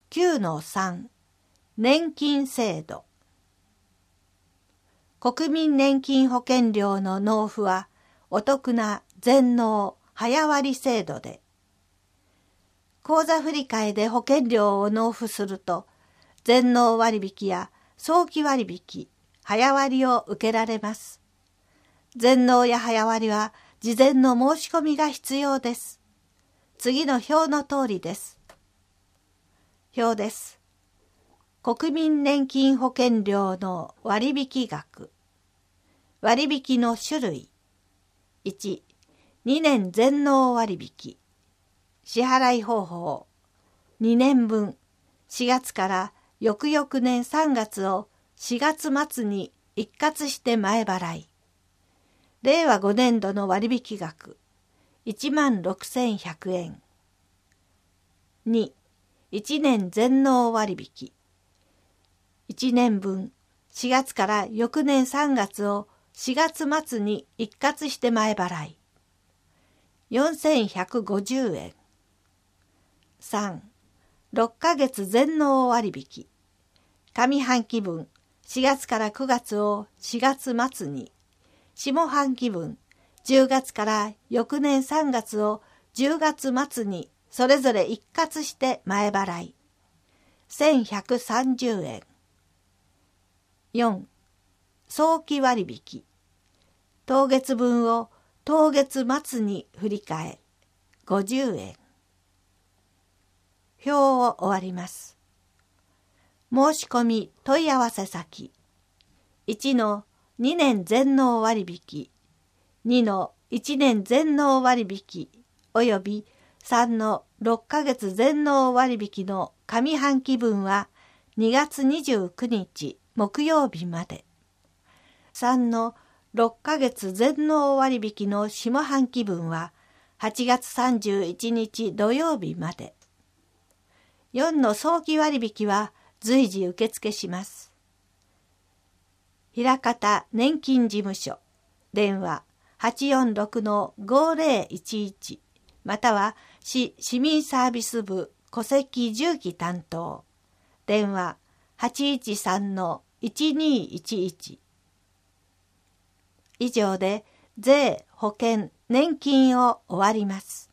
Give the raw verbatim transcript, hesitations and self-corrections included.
きゅうのさん 年金制度。国民年金保険料の納付はお得な全納早割制度で、口座振替で保険料を納付すると、全納割引や早期割引、早割を受けられます。全納や早割は事前の申し込みが必要です。次の表の通りです。表です。国民年金保険料の割引額。割引の種類。いち、にねん全納割引。支払い方法。にねんぶん、しがつから翌々年さんがつをしがつ末に一括して前払い。れいわごねんどの割引額。いちまんろくせんひゃくえん。に、いちねん全納割引。いちねんぶん、しがつから翌年さんがつをしがつ末に一括して前払い。よんせんひゃくごじゅうえん。さん、ろっかげつ全納割引。上半期分、しがつからくがつをしがつ末に、下半期分、じゅうがつから翌年さんがつをじゅうがつ末にそれぞれ一括して前払い。せんひゃくさんじゅうえん。よん、早期割引。当月分を当月末に振り替え、ごじゅうえん。表を終わります。申し込み問い合わせ先。いちのにねん全納割引。にのいちねん全納割引。およびさんのろっかげつ全納割引の上半期分はにがつにじゅうくにち木曜日まで。さんのろっかげつ全納割引の下半期分ははちがつさんじゅういちにち土曜日まで。よんの早期割引は随時受付します。枚方年金事務所。電話 はちよんろくのごぜろいちいち または市市民サービス部戸籍重機担当。電話 はちいちさんのいちにいちいち。以上で税、保険、年金を終わります。